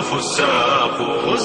الفساق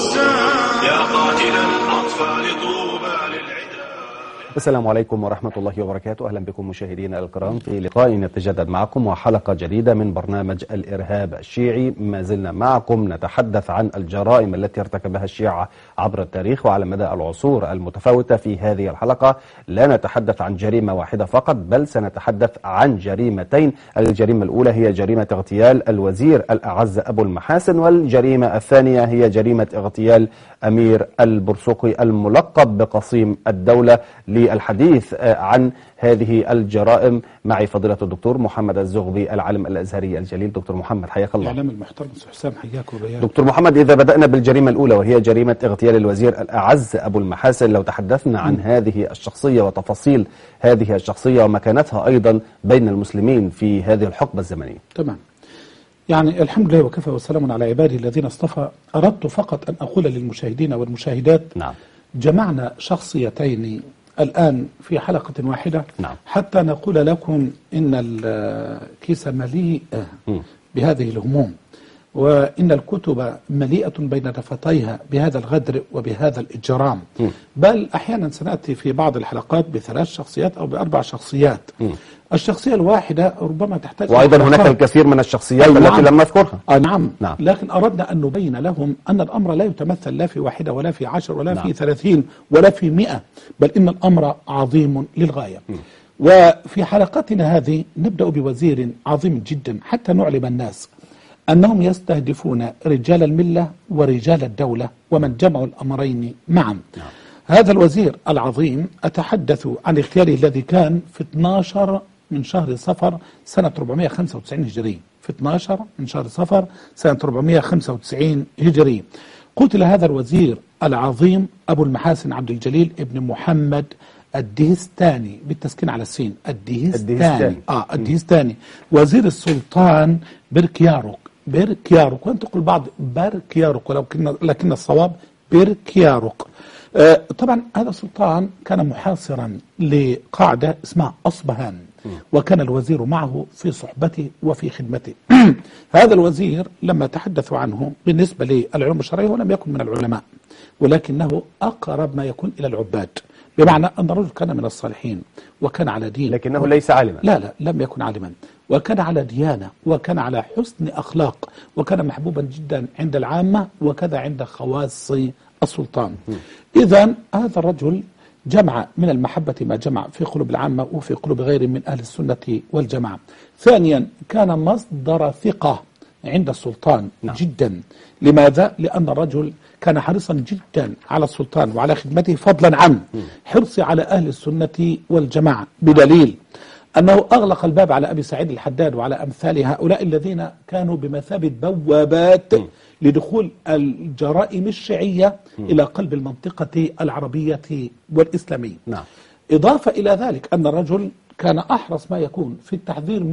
يا قاتل الأطفال طوبى للعدا. السلام عليكم ورحمة الله وبركاته. أهلا بكم مشاهدينا الكرام في لقاء يتجدد معكم وحلقة جديدة من برنامج الإرهاب الشيعي. ما زلنا معكم نتحدث عن الجرائم التي ارتكبها الشيعة عبر التاريخ وعلى مدى العصور المتفاوتة. في هذه الحلقة لا نتحدث عن جريمة واحدة فقط، بل سنتحدث عن جريمتين. الجريمة الأولى هي جريمة اغتيال الوزير الأعز أبو المحاسن، والجريمة الثانية هي جريمة اغتيال أمير البرسوقي الملقب بقصيم الدولة. للحديث عن هذه الجرائم معي فضيلة الدكتور محمد الزغبي العالم الأزهري الجليل. دكتور محمد حياك الله. الإعلام المحترم حسام حياك وبياك. دكتور محمد، إذا بدأنا بالجريمة الأولى وهي جريمة اغتيال الوزير الأعز أبو المحاسن، لو تحدثنا عن هذه الشخصية وتفاصيل هذه الشخصية ومكانتها أيضا بين المسلمين في هذه الحقبة الزمنية. تمام. يعني الحمد لله وكفى وسلام على عباده الذين اصطفى. أردت فقط أن أقول للمشاهدين والمشاهدات نعم. جمعنا شخصيتين الآن في حلقة واحدة. نعم. حتى نقول لكم إن الكيس مليء بهذه الهموم، وإن الكتب مليئة بين رفتيها بهذا الغدر وبهذا الإجرام. بل أحيانا سنأتي في بعض الحلقات بثلاث شخصيات أو بأربع شخصيات. الشخصية الواحدة ربما تحتاج، وأيضا هناك الكثير من الشخصيات التي لم نذكرها. نعم. نعم. لكن أردنا أن نبين لهم أن الأمر لا يتمثل لا في واحدة ولا في 10 ولا في 30 ولا في 100، بل إن الأمر عظيم للغاية. وفي حلقتنا هذه نبدأ بوزير عظيم جدا حتى نعلم الناس أنهم يستهدفون رجال الملة ورجال الدولة ومن جمعوا الأمرين معا. هذا الوزير العظيم أتحدث عن اغتياله الذي كان في 12 من شهر صفر سنة 495 هجري. في 12 من شهر صفر سنة 495 هجري قتل هذا الوزير العظيم أبو المحاسن عبد الجليل ابن محمد الدهستاني، بالتسكين على السين، الدهستاني وزير السلطان بركياروك. وأنت تقول بعض بركياروك لكن الصواب بركياروك. طبعا هذا السلطان كان محاصرا لقاعدة اسمها أصبهان، وكان الوزير معه في صحبته وفي خدمته. هذا الوزير لما تحدثوا عنه بالنسبة للعلوم الشرعية ولم يكن من العلماء، ولكنه أقرب ما يكون إلى العباد، بمعنى أن الرجل كان من الصالحين وكان على دين، لكنه ليس عالما. لا لم يكن عالما، وكان على ديانة وكان على حسن أخلاق، وكان محبوبا جدا عند العامة وكذا عند خواص السلطان. إذن هذا الرجل جمع من المحبة ما جمع في قلوب العامة وفي قلوب غير من أهل السنة والجماعة. ثانيا كان مصدر ثقة عند السلطان. نعم. جدا. لماذا؟ لأن الرجل كان حريصا جدا على السلطان وعلى خدمته، فضلا عن حرصه على أهل السنة والجماعة، بدليل أنه أغلق الباب على أبي سعيد الحداد وعلى أمثال هؤلاء الذين كانوا بمثابة بوابات لدخول الجرائم الشيعية إلى قلب المنطقة العربية والإسلامية. نعم. إضافة إلى ذلك أن الرجل كان أحرص ما يكون في التحذير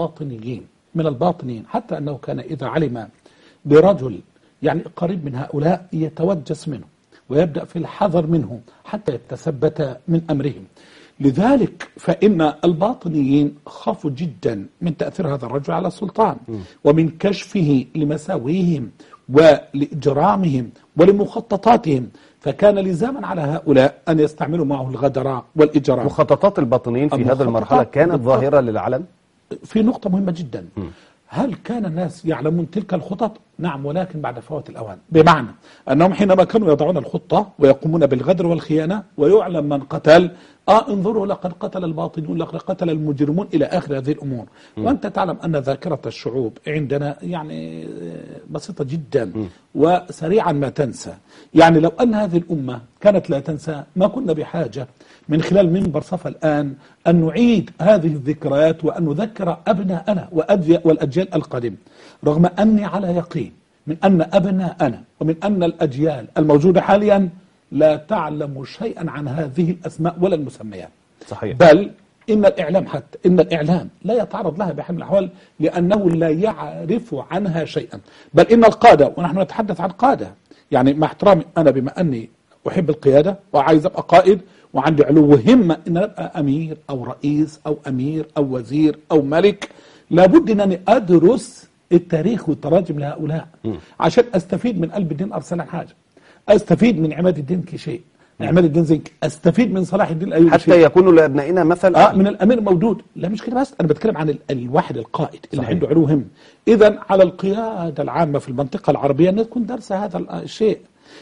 من الباطنيين، حتى أنه كان إذا علم برجل يعني قريب من هؤلاء يتوجس منه ويبدأ في الحذر منه حتى يتثبت من أمرهم. لذلك فإن الباطنيين خافوا جدا من تأثير هذا الرجل على السلطان ومن كشفه لمساويهم ولإجرامهم ولمخططاتهم، فكان لزاما على هؤلاء أن يستعملوا معه الغدر والإجرام. مخططات الباطنيين في هذه المرحلة كانت ظاهرة للعلن؟ في نقطة مهمة جدا. هل كان الناس يعلمون تلك الخطط؟ نعم، ولكن بعد فوات الأوان، بمعنى أنهم حينما كانوا يضعون الخطة ويقومون بالغدر والخيانة ويعلم من قتل، انظروا لقد قتل الباطنون، لقد قتل المجرمون، إلى آخر هذه الأمور. وأنت تعلم أن ذاكرة الشعوب عندنا يعني بسيطة جدا وسريعا ما تنسى. يعني لو أن هذه الأمة كانت لا تنسى ما كنا بحاجة من خلال منبر صفا الآن أن نعيد هذه الذكريات وأن نذكر أبناءنا والأجيال القادمة، رغم أني على يقين من أن أبناءنا ومن أن الأجيال الموجودة حاليا لا تعلم شيئا عن هذه الأسماء ولا المسميات. صحيح. بل إن الإعلام لا يتعرض لها بحال من الأحوال، لأنه لا يعرف عنها شيئا. بل إن القادة، ونحن نتحدث عن قادة، يعني مع احترامي أنا بما أني أحب القيادة وعايز أبقى قائد وعندي علو همة إن أبقى أمير أو رئيس أو أمير أو وزير أو ملك، لابد أنني أدرس التاريخ والتراجم لهؤلاء عشان استفيد من قلب الدين ارسلان حاجه، استفيد من عماد الدين كشيء، عماد الدين زنك، استفيد من صلاح الدين الايوبي حتى يكونوا لابنائنا مثلا. من الامير مودود. لا مش كده بس، انا بتكلم عن الواحد القائد اللي صحيح. عنده علو هم. اذا على القياده العامه في المنطقه العربيه ان تكون دارسه هذا الشيء،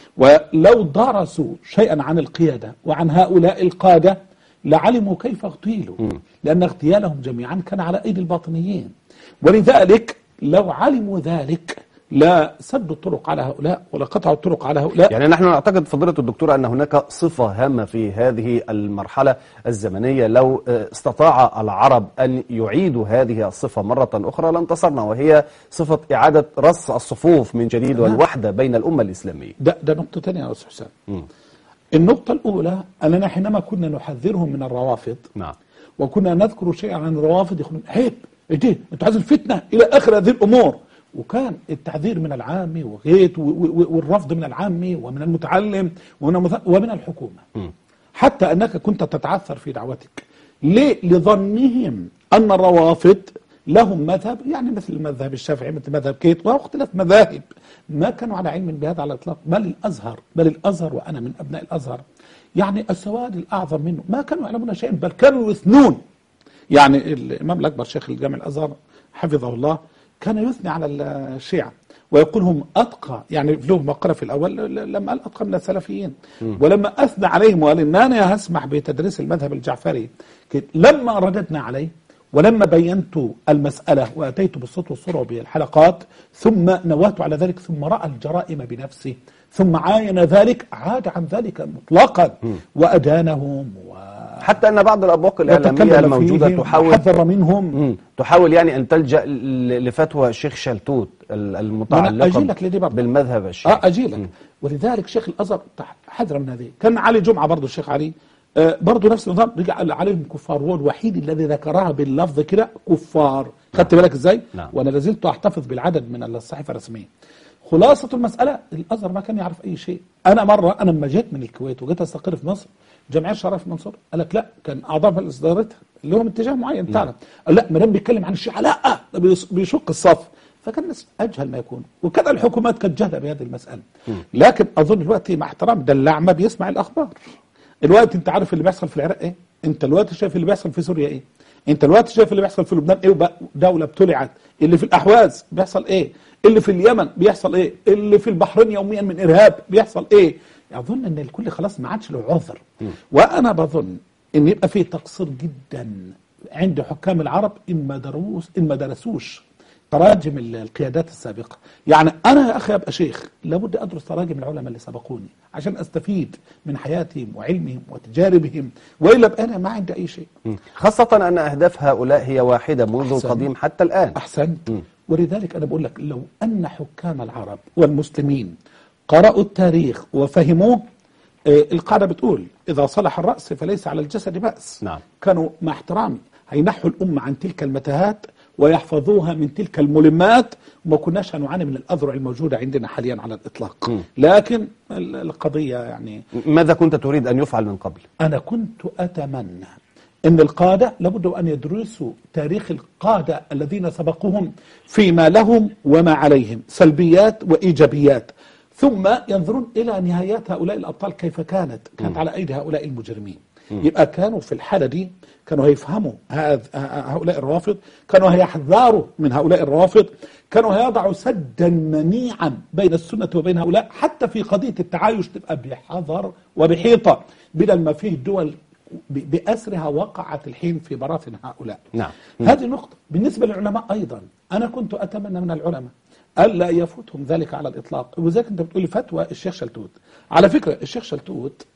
ولو درسوا شيئا عن القياده وعن هؤلاء القاده لعلموا كيف اغتيلوا، لان اغتيالهم جميعا كان على ايدي الباطنيين، ولذلك لو علموا ذلك لا سدوا الطرق على هؤلاء ولا قطعوا الطرق على هؤلاء. يعني نحن نعتقد فضيلة الدكتور أن هناك صفة هامة في هذه المرحلة الزمنية، لو استطاع العرب أن يعيدوا هذه الصفة مرة أخرى لانتصرنا، وهي صفة إعادة رص الصفوف من جديد والوحدة بين الأمة الإسلامية. ده نقطة ثانية يا أستاذ حسام. النقطة الأولى أننا حينما كنا نحذرهم من الروافض، نعم، وكنا نذكر شيئا عن الروافض يقولون عيب، ايه انتوا عايزين الفتنة إلى آخر هذه الأمور. وكان التحذير من العامي وغيت والرفض من العامي ومن المتعلم ومن الحكومة، حتى أنك كنت تتعثر في دعوتك. ليه؟ لظنهم أن الروافض لهم مذهب، يعني مثل المذهب الشافعي، مثل مذهب كيت واختلاف مذاهب، ما كانوا على علم بهذا على الإطلاق. بل الأزهر وأنا من أبناء الأزهر، يعني السواد الأعظم منه ما كانوا يعلمون شيئا، بل كانوا يثنون. يعني الإمام الأكبر شيخ الجامع الأزهر حفظه الله كان يثني على الشيعة ويقول هم أتقى، يعني له مقالة في الأول لما قال أتقى من السلفيين، ولما أثنى عليهم وقال إن أنا هسمح بتدريس المذهب الجعفري لما رددنا عليه ولما بينت المسألة وأتيت بالصوت والصورة وبالحلقات ثم نوات على ذلك ثم رأى الجرائم بنفسه ثم عاين ذلك عاد عن ذلك مطلقا وأدانهم حتى أن بعض الأبواق الإعلامية الموجودة حذر منهم تحاول يعني أن تلجأ لفتوى الشيخ شلتوت المتعلقة بالمذهب الشيعي. أجيلك. ولذلك شيخ الأزهر حذر من هذه. كان علي جمعة برضو الشيخ علي برضو نفس النظام، رجع عليهم كفار، هو الوحيد الذي ذكرها باللفظ كده كفار. خدت بالك ازاي؟ نعم. وانا لازلت احتفظ بالعدد من الصحيفه الرسميه. خلاصه المساله الازهر ما كان يعرف اي شيء. انا لما جيت من الكويت وجيت استقر في مصر، جمعيه الشرف منصور قال لك لا، كان اعضاء في اصدارتها اللي هم اتجاه معين تعرف، قال لا ما دام بيتكلم عن الشيعه لا بيشق الصف. فكان الناس اجهل ما يكون، وكان الحكومات كانت جاهله بهذه المساله. لكن اظن دلوقتي مع احترام ده الاعمى بيسمع الاخبار. الوقت انت عارف اللي بيحصل في العراق ايه؟ انت الوقت شايف اللي بيحصل في سوريا ايه؟ انت الوقت شايف اللي بيحصل في لبنان ايه؟ دولة ابتلعت. اللي في الاحواز بيحصل ايه؟ اللي في اليمن بيحصل ايه؟ اللي في البحرين يوميا من ارهاب بيحصل ايه؟ اظن ان الكل خلاص ما عادش له عذر. وانا بظن ان يبقى فيه تقصير جدا عند حكام العرب ان ما درسوش تراجم القيادات السابقة. يعني أنا يا أخي أبقى شيخ لابد أدرس تراجم العلماء اللي سبقوني عشان أستفيد من حياتهم وعلمهم وتجاربهم، وإلا بقى أنا ما عندي أي شيء. خاصة أن أهداف هؤلاء هي واحدة منذ القديم حتى الآن. أحسنت. ولذلك أنا بقول لك لو أن حكام العرب والمسلمين قرأوا التاريخ وفهموه، القاعدة بتقول إذا صلح الرأس فليس على الجسد بأس. نعم. كانوا مع احترامي هينحوا الأمة عن تلك المتاهات ويحفظوها من تلك الملمات، وما كناش هنعاني من الأذرع الموجودة عندنا حاليا على الإطلاق. لكن القضية يعني ماذا كنت تريد أن يفعل من قبل؟ أنا كنت أتمنى أن القادة لابد أن يدرسوا تاريخ القادة الذين سبقوهم فيما لهم وما عليهم، سلبيات وإيجابيات، ثم ينظرون إلى نهايات هؤلاء الأبطال كيف كانت على أيدي هؤلاء المجرمين. يبقى كانوا في الحالة دي كانوا هيفهموا هؤلاء الروافض، كانوا هيحذروا من هؤلاء الروافض، كانوا هيضعوا سدا منيعا بين السنة وبين هؤلاء، حتى في قضية التعايش تبقى بحذر وبحيطة، بدل ما فيه دول بأسرها وقعت الحين في براثن هؤلاء. نعم. هذه نقطة. بالنسبة للعلماء أيضا أنا كنت أتمنى من العلماء ألا يفوتهم ذلك على الإطلاق. وذلك أنت بتقولي فتوى الشيخ شلتوت. على فكرة الشيخ شلتوت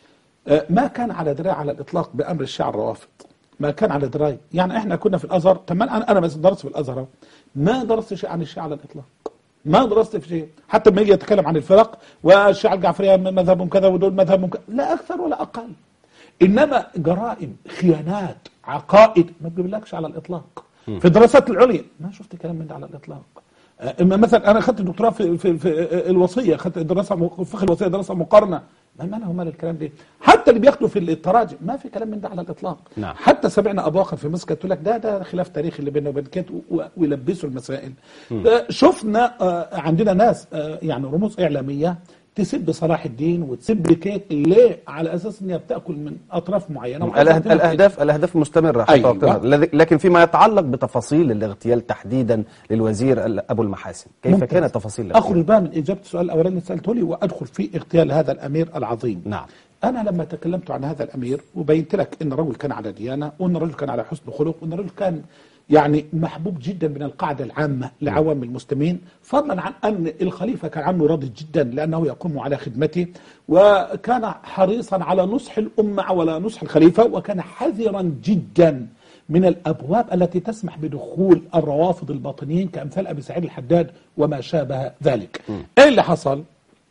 ما كان على دراية على الإطلاق بأمر الشيعة الروافض، ما كان على دراية. يعني إحنا كنا في الأزهر، تمام، أنا بس درست في الأزهر، ما درست شيء عن الشيعة على الإطلاق، ما درست في شيء. حتى لما يجي يتكلم عن الفرق والشيعة الجعفرية مذهبهم كذا ودول مذهبهم كذا، لا أكثر ولا أقل. إنما جرائم، خيانات، عقائد ما بجيبلكش على الإطلاق. في الدراسات العليا ما شفت كلام من ده على الإطلاق. مثلا انا اخذت الدكتوراه في الوصيه، اخذت دراسه فقه الوصيه، دراسه مقارنه. ما له مال الكلام ده؟ حتى اللي بياخدوا في التراجم ما في كلام من ده على الاطلاق. نعم. حتى سمعنا ابو بكر في مسك تقول لك ده خلاف تاريخي اللي بينه وبين كيت، ويلبسوا المسائل. شفنا عندنا ناس يعني رموز اعلاميه تسب صلاح الدين وتسب كيت، ليه؟ على اساس انها بتاكل من اطراف معينه. الاهداف مستمره حتى أيوة. لكن فيما يتعلق بتفاصيل الاغتيال تحديدا للوزير ابو المحاسن، كيف ممتاز. كانت تفاصيل الاغتيال؟ اخرج بقى من اجابه السؤال الاولاني اللي سالته لي وادخل في اغتيال هذا الامير العظيم. نعم. انا لما تكلمت عن هذا الامير وبينت لك ان الرجل كان على ديانه، وان الرجل كان على حسن خلق، وان الرجل كان يعني محبوب جدا من القاعده العامه لعوام المسلمين، فضلا عن ان الخليفه كان عنه راضي جدا لانه يقوم على خدمته، وكان حريصا على نصح الامه ولا نصح الخليفه، وكان حذرا جدا من الابواب التي تسمح بدخول الروافض الباطنيين كامثال ابي سعيد الحداد وما شابه ذلك. ايه اللي حصل؟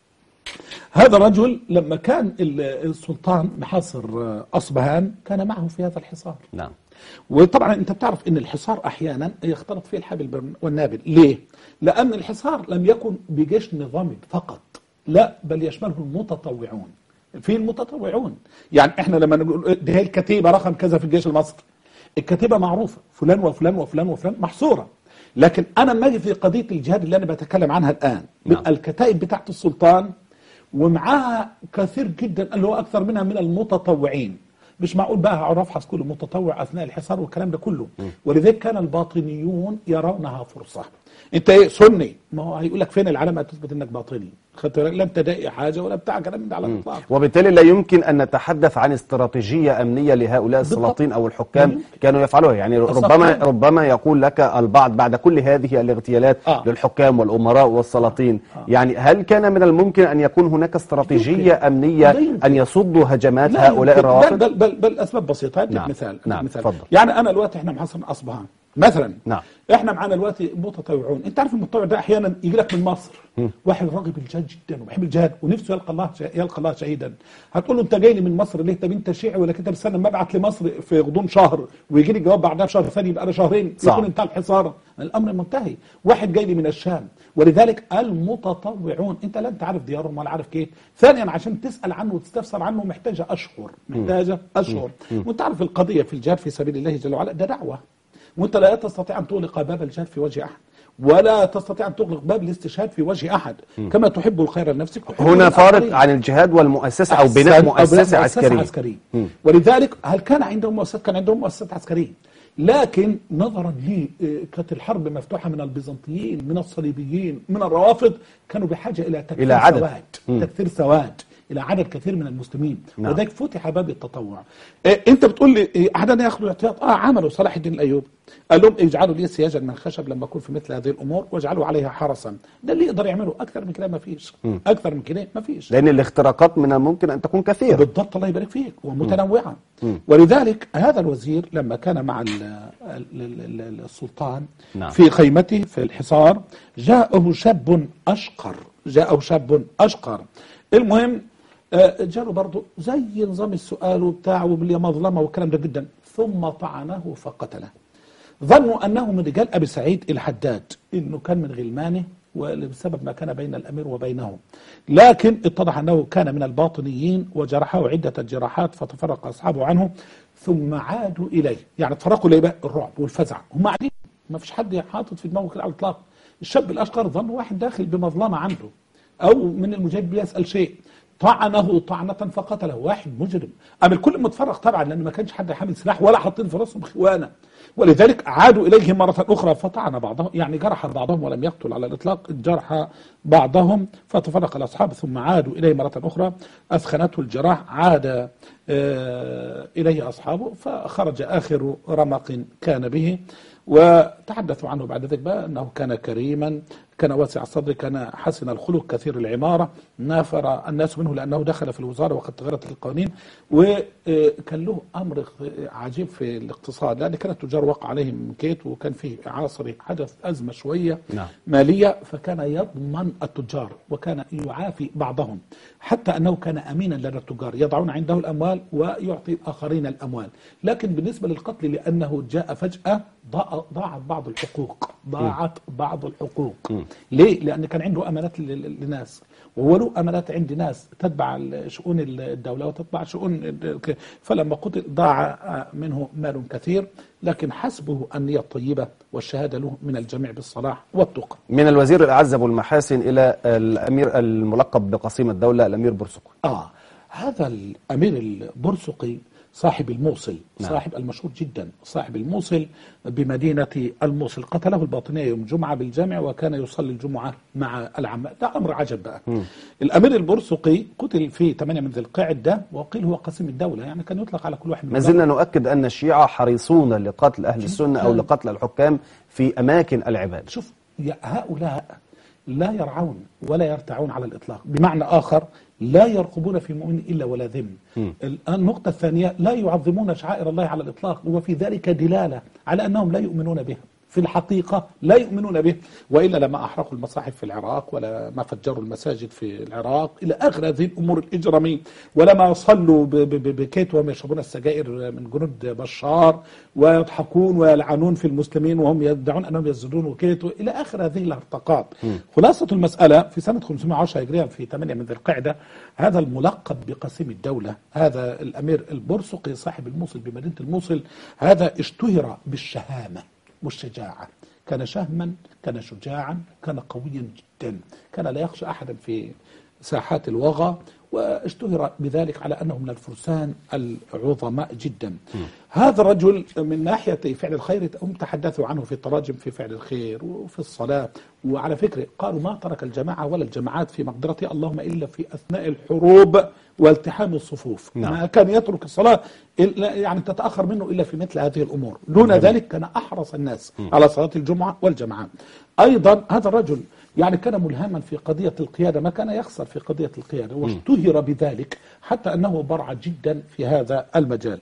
هذا الرجل لما كان السلطان محاصر اصبهان كان معه في هذا الحصار. نعم. وطبعا انت بتعرف ان الحصار احيانا يختلط فيه الحابل والنابل. ليه؟ لان الحصار لم يكن بجيش نظامي فقط، لا، بل يشمله المتطوعون. في المتطوعون، يعني احنا لما نقول دي هي الكتيبه رقم كذا في الجيش المصري، الكتيبه معروفه فلان وفلان وفلان وفلان محصوره. لكن انا لما اجي في قضيه الجهاد اللي انا بتكلم عنها الان، نعم. الكتائب بتاعت السلطان ومعاها كثير جدا اللي هو اكثر منها من المتطوعين. مش معقول بقى اقعد افحص كل متطوع اثناء الحصار والكلام ده كله. ولذلك كان الباطنيون يرونها فرصه. انت ايه سني؟ ما هو هيقول لك فين العلامه تثبت انك باطني؟ خدت بالك؟ لا ابتدائي حاجه ولا بتاع كلام من ده على الاطلاق. وبالتالي لا يمكن ان نتحدث عن استراتيجيه امنيه لهؤلاء السلاطين او الحكام كانوا يفعلوها. يعني ربما يقول لك البعض بعد كل هذه الاغتيالات للحكام والامراء والسلاطين، يعني هل كان من الممكن ان يكون هناك استراتيجيه امنيه ان يصدوا هجمات هؤلاء الروافض؟ بل اسباب بسيطه. نعم. مثال. نعم. مثال. يعني انا دلوقتي احنا محاصرين اصبهان مثلا. نعم. احنا معانا دلوقتي متطوعون. انت عارف المتطوع ده احيانا يجي لك من مصر واحد راغب الجهاد جدا وبيحب الجهاد ونفسه يلقى الله شهيدا. هتقول له انت جاي لي من مصر ليه؟ طب انت شيعي ولا كده؟ بستنى ما ابعت لمصر في غضون شهر ويجي لي جواب بعدها بشهر ثاني يبقى انا شهرين يكون انتهى الحصار. الامر منتهي. واحد جاي لي من الشام، ولذلك المتطوعون انت لا انت عارف ديارهم ولا عارف كيف. ثانيا عشان تسال عنه وتستفسر عنه محتاجه اشهر، وانت عارف القضيه في الجهاد في سبيل الله جل وعلا ده دعوه، وانت لا تستطيع ان تغلق باب الجهاد في وجه احد، ولا تستطيع ان تغلق باب الاستشهاد في وجه احد. كما تحب الخير لنفسك هنا فارق عن الجهاد والمؤسسه او بناء مؤسسه عسكريه. ولذلك هل كان عندهم مؤسسات؟ كان عندهم مؤسسات عسكريه، لكن نظرا لي كانت الحرب مفتوحه من البيزنطيين، من الصليبيين، من الروافض، كانوا بحاجه الى تكثير سواد الى عدد كثير من المسلمين. نعم. وذلك فتح باب التطوع. انت بتقول لي احنا ياخذوا الاحتياط. عملوا صلاح الدين الايوبي قال لهم اجعلوا لي سياجا من خشب لما اكون في مثل هذه الامور واجعلوا عليها حرسا. ده اللي يقدر يعمله، اكثر من كده ما فيش. اكثر من كده ما فيش، لان الاختراقات من الممكن ان تكون كثيره. بالضبط، الله يبارك فيك، ومتنوعه. ولذلك هذا الوزير لما كان مع السلطان نعم. في خيمته في الحصار جاءه شاب اشقر. المهم جاله برضه زي نظام السؤال وبتاع وبالمظلمه والكلام ده جدا، ثم طعنه فقتله. ظنوا انه من رجال ابي سعيد الحداد، انه كان من غلمانه وبسبب ما كان بين الامير وبينه، لكن اتضح انه كان من الباطنيين وجرحه عده جراحات فتفرق اصحابه عنه ثم عادوا اليه. يعني تفرقوا ليه بقى؟ الرعب والفزع، هم قاعدين ما فيش حد حاطط في دماغه كده على الاطلاق. الشاب الاشقر ظن واحد داخل بمظلمه عنده او من المجاهد بيسال شيء، طعنه طعنة فقتله. واحد مجرم. أما الكل متفرق طبعا لأن ما كانش حد حامل سلاح ولا حاطين في راسهم خوانة، ولذلك عادوا إليهم مرة أخرى فطعن بعضهم، يعني جرح بعضهم ولم يقتل على الإطلاق، جرح بعضهم فتفرق الأصحاب ثم عادوا إليه مرة أخرى أثخنته الجراح، عاد إليه أصحابه فخرج آخر رمق كان به. وتحدثوا عنه بعد ذلك بقى أنه كان كريما، كان واسع الصدر، كان حسن الخلق، كثير العمارة، نافر الناس منه لأنه دخل في الوزارة وقد تغيرت القوانين. وكان له أمر عجيب في الاقتصاد، لأن كان التجار وقع عليهم كيت، وكان فيه عاصري حدث أزمة شوية مالية، فكان يضمن التجار وكان يعافي بعضهم، حتى أنه كان أمينا لدى التجار يضعون عنده الأموال ويعطي الآخرين الأموال. لكن بالنسبة للقتل لأنه جاء فجأة ضاعت بعض الحقوق، ليه؟ لأن كان عنده أمانات لناس، وهو له أمانات عند ناس تتبع شؤون الدولة وتتبع شؤون، فلما قتل ضاع منه مال كثير، لكن حسبه النية الطيبة والشهادة له من الجميع بالصلاح والتقى. من الوزير الأعز أبو المحاسن إلى الأمير الملقب بقسيم الدولة الأمير برسقي. هذا الأمير البرسقي صاحب الموصل، صاحب المشهور جدا، صاحب الموصل بمدينة الموصل، قتله الباطنية يوم جمعة بالجامع، وكان يصلي الجمعة مع العامة. ده أمر عجب بقى. الأمير البرسقي قتل في 8 من ذي القعدة، وقيل هو قسيم الدولة، يعني كان يطلق على كل واحد. ما زلنا نؤكد أن الشيعة حريصون لقتل أهل السنة أو لقتل الحكام في أماكن العباد. شوف، هؤلاء لا يرعون ولا يرتعون على الإطلاق، بمعنى آخر لا يرقبون في مؤمن إلا ولا ذم. النقطة الثانية، لا يعظمون شعائر الله على الإطلاق، وفي ذلك دلالة على أنهم لا يؤمنون بها في الحقيقة، لا يؤمنون به، وإلا لما أحرقوا المصاحف في العراق، ولا ما فجروا المساجد في العراق إلى آخر هذه الأمور الإجرامية، ولما صلوا بكيت وهم يشربون السجائر من جنود بشار ويضحكون ويلعنون في المسلمين وهم يدعون أنهم يسجدون وكيت، إلى آخر هذه الارتقاط. خلاصة المسألة في سنة 510 هجرية في 8 من ذي القعدة، هذا الملقب بقسيم الدولة، هذا الأمير البرسقي صاحب الموصل بمدينة الموصل، هذا اشتهر بالشهامة والشجاعة، كان شهما، كان شجاعا، كان قويا جدا، كان لا يخشى أحدا في ساحات الوغى، واشتهر بذلك على أنه من الفرسان العظماء جدا. هذا الرجل من ناحية فعل الخير هم تحدثوا عنه في التراجم في فعل الخير وفي الصلاة، وعلى فكرة قالوا ما ترك الجماعة ولا الجماعات في مقدرته اللهم إلا في أثناء الحروب والتحام الصفوف. ما كان يترك الصلاة يعني تتأخر منه إلا في مثل هذه الأمور، دون ذلك كان أحرص الناس على صلاة الجمعة والجماعة. أيضا هذا الرجل يعني كان ملهما في قضية القيادة، ما كان يخسر في قضية القيادة، واشتهر بذلك حتى أنه برع جدا في هذا المجال.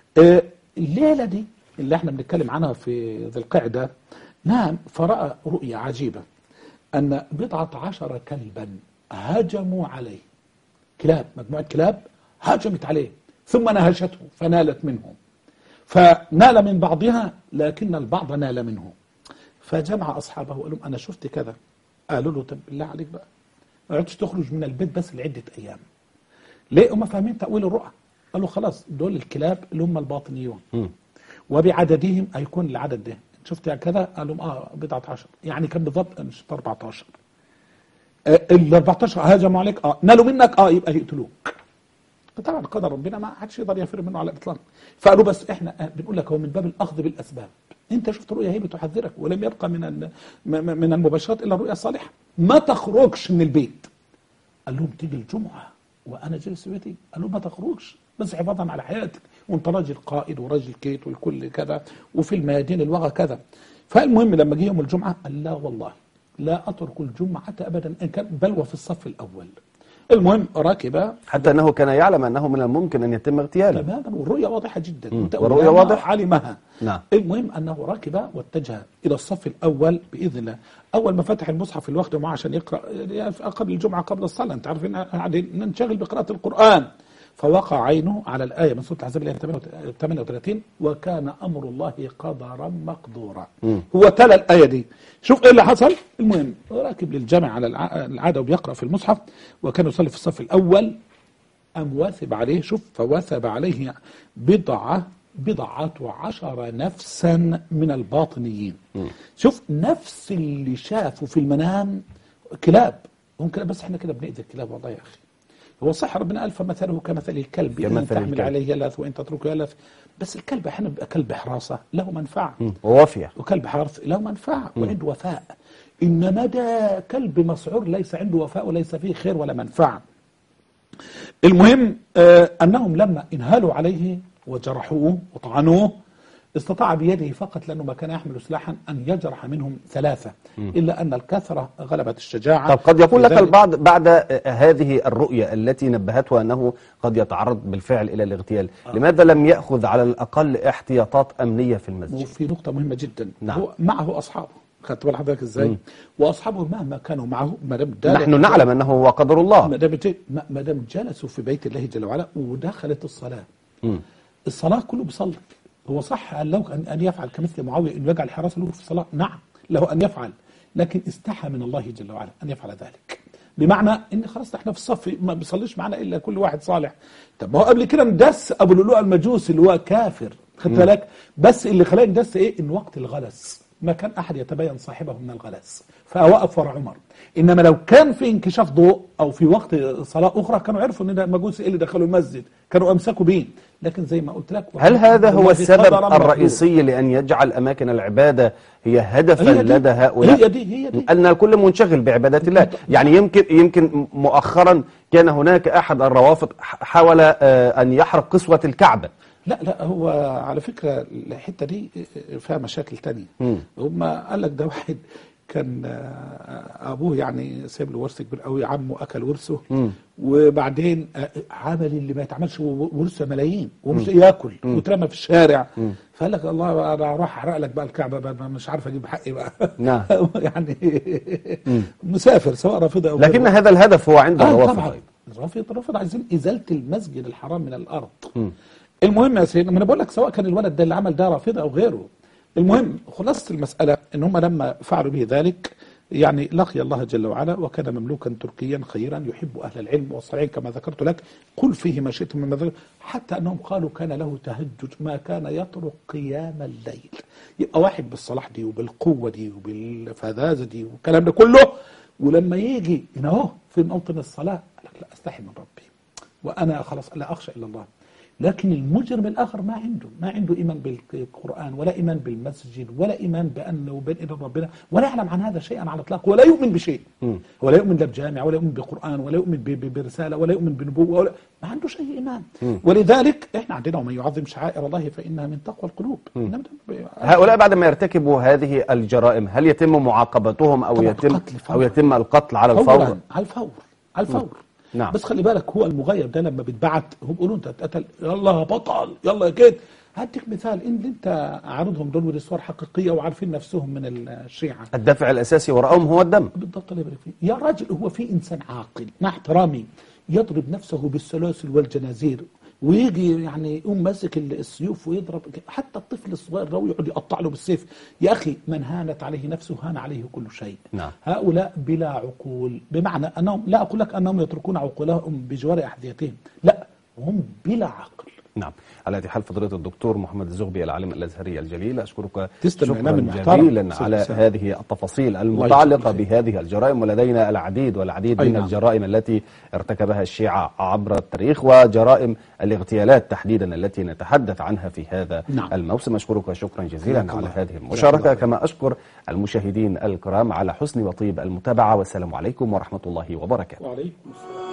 الليلة دي اللي احنا بنتكلم عنها في ذي القعدة، نعم، فرأى رؤية عجيبة، أن 12 كلبا هجموا عليه، كلاب، مجموعة كلاب هاجمت عليه ثم نهشته فنالت منه، فنال من بعضها لكن البعض نال منه، فجمع أصحابه وقال لهم أنا شفت كذا. قالوا له طب بالله عليك بقى ما عدتش تخرج من البيت بس لعدة أيام. ليه؟ هم فاهمين تأويل الرؤى. قالوا خلاص دول الكلاب اللي هم الباطنيون وبعددهم هيكون العدد ده، شفت كذا؟ قال لهم 14، يعني كان بالضبط مش 14. ال 14 هاجموا عليك، نالوا منك، يبقى يقتلوك. طبعا قدر ربنا ما حدش يقدر يفر منه على الاطلاق. فقالوا بس احنا بنقول لك هو من باب الاخذ بالاسباب، انت شفت رؤيا هي بتحذرك، ولم يبقى من المباشرات الا الرؤيا الصالحه، ما تخرجش من البيت. قال لهم تيجي الجمعه وانا جالس في بيتي؟ قال لهم ما تخرجش بس حفاظا على حياتك، وانت راجل قائد وراجل كيت والكل كذا، وفي الميادين الوغى كذا. فالمهم لما جه يوم الجمعه قال لا والله لا اترك الجمعه ابدا ان كان بل وفي الصف الاول. المهم راكب، حتى أنه كان يعلم أنه من الممكن أن يتم اغتياله تماما، والرؤيا واضحة جدا، والرؤيا واضح علمها. نعم. المهم أنه راكب واتجه إلى الصف الأول بإذن الله. أول ما فتح المصحف الوقت معه عشان يقرأ قبل الجمعة قبل الصلاة، أنت عارفين قاعدين ننشغل بقراءة القرآن، فوقع عينه على الآية من سورة الأحزاب الآية 38 وكان أمر الله قدرا مقدورا. هو تلا الآية دي، شوف إيه اللي حصل. المهم راكب للجامع على العادة وبيقرأ في المصحف، وكان يصلي في الصف الأول، أم واثب عليه، شوف فواثب عليه بضعة 10 نفسا من الباطنيين. شوف نفس اللي شافوا في المنام كلاب، ممكن بس احنا كده بنأذي الكلاب والله يا أخي. هو صح ربنا قال فمثله كمثل الكلب إن تحمل عليه يلهث وإن تتركه يلهث، بس الكلب احيانا بيبقى كلب حراسة له منفعة ووفية، وكلب حرس له منفعة وعنده وفاء، إنما ده كلب مسعور ليس عنده وفاء وليس فيه خير ولا منفعة. المهم أنهم لما انهالوا عليه وجرحوه وطعنوه استطاع بيده فقط لأنه ما كان يحمل سلاحا أن يجرح منهم 3 إلا أن الكثرة غلبت الشجاعة. طب قد يقول لك لذلك- البعض بعد هذه الرؤية التي نبهته أنه قد يتعرض بالفعل إلى الاغتيال، لماذا لم يأخذ على الأقل احتياطات أمنية في المسجد؟ وفي نقطة مهمة جدا، نعم. هو معه أصحابه، خدت بال حضرتك إزاي؟ وأصحابه مهما كانوا معه ما دام نحن نعلم أنه هو قدر الله. ما دام جلسوا في بيت الله جل وعلا ودخلت الصلاة، مم. الصلاة كله بيصلي. هو صح قال له أن يفعل كمثل معاوية أن يجعل حراسة له في الصلاة، نعم له أن يفعل، لكن استحى من الله جل وعلا أن يفعل ذلك. بمعنى ان خلاص احنا في الصف ما بيصليش معنا الا كل واحد صالح. طب ما هو قبل كده ندس ابو لؤلؤ المجوسي اللي هو كافر، خدت بالك؟ بس اللي خلاه ندس ايه؟ ان وقت الغلس ما كان احد يتبين صاحبه من الغلس، فوقف ورا عمر. انما لو كان في انكشاف ضوء او في وقت صلاه اخرى كانوا عرفوا ان ده المجوسي اللي دخلوا المسجد، كانوا امسكوا بيه. لكن زي ما قلت لك، هل هذا هو السبب الرئيسي لأن يجعل أماكن العبادة هي هدفا لدى هؤلاء؟ هي دي أن الكل منشغل بعبادة الله. يعني يمكن مؤخرا كان هناك أحد الروافض حاول أن يحرق قسوة الكعبة. لا هو على فكرة الحتة دي فيها مشاكل تانية. هم قال لك ده واحد كان أبوه يعني سايب له ورث كبير قوي، عمه أكل ورثه، وبعدين عمل اللي ما يتعملش، ورثه ملايين ومش ياكل واترمى في الشارع. فقال لك الله انا راح احرق لك بقى الكعبه بقى، مش عارف اجيب حقي بقى. نعم. يعني مسافر سواء رافضه او لكن هذا الهدف هو عند الروافض. طبعا الرافض عايزين ازاله المسجد الحرام من الارض. المهم يا سيدنا، ما انا بقول لك سواء كان الولد ده اللي عمل ده رافضه او غيره، المهم خلاصه المساله ان هم لما فعلوا به ذلك يعني لقي الله جل وعلا، وكان مملوكا تركيا خيرا يحب أهل العلم والصالحين كما ذكرت لك، قل فيه ما شئت من مذكر، حتى أنهم قالوا كان له تهجد ما كان يطرق قيام الليل. يبقى واحد بالصلاح دي وبالقوة دي وبالفذاذة دي والكلام ده كله، ولما يجي هنا اهو في موطن الصلاة قال لك لا أستحي من ربي وأنا خلاص لا أخشى إلا الله. لكن المجرم الآخر ما عنده إيمان بالقرآن ولا إيمان بالمسجد ولا إيمان بأنه وبين إذن ربنا، ولا يعلم عن هذا شيئا على الإطلاق، ولا يؤمن بشيء، ولا يؤمن لا بجامع ولا يؤمن بقرآن ولا يؤمن برسالة ولا يؤمن بنبوة ولا ما عنده شيء إيمان. ولذلك إحنا عندنا ومن يعظم شعائر الله فإنها من تقوى القلوب. هؤلاء بعد ما يرتكبوا هذه الجرائم هل يتم معاقبتهم أو يتم القتل على الفور؟ على الفور. نعم. بس خلي بالك هو المغيب ده لما بيتبعت هم بيقولوا انت اتقتل، يلا يا بطل يلا يا كده. هديك مثال، ان انت عارضهم دول ودي صور حقيقيه وعارفين نفسهم من الشيعه، الدافع الاساسي وراءهم هو الدم. بالضبط. الله يبارك فيك يا راجل، هو في انسان عاقل مع احترامي يضرب نفسه بالسلاسل والجنازير ويجي يعني يقوم ماسك السيوف ويضرب حتى الطفل الصغير ده ويقعد يقطع له بالسيف؟ يا اخي من هانت عليه نفسه هان عليه كل شيء. نعم. هؤلاء بلا عقول، بمعنى انهم لا اقول لك انهم يتركون عقولهم بجوار احذيتهم، لا هم بلا عقل. نعم. على هذه حال فضيلة الدكتور محمد الزغبي العالم الازهري الجليل، اشكرك شكرا جزيلا على هذه التفاصيل المتعلقه بهذه الجرائم، ولدينا العديد من الجرائم التي ارتكبها الشيعة عبر التاريخ، وجرائم الاغتيالات تحديدا التي نتحدث عنها في هذا الموسم. اشكرك شكرا جزيلا على هذه المشاركه، كما اشكر المشاهدين الكرام على حسن وطيب المتابعه، والسلام عليكم ورحمه الله وبركاته. وعليكم السلام.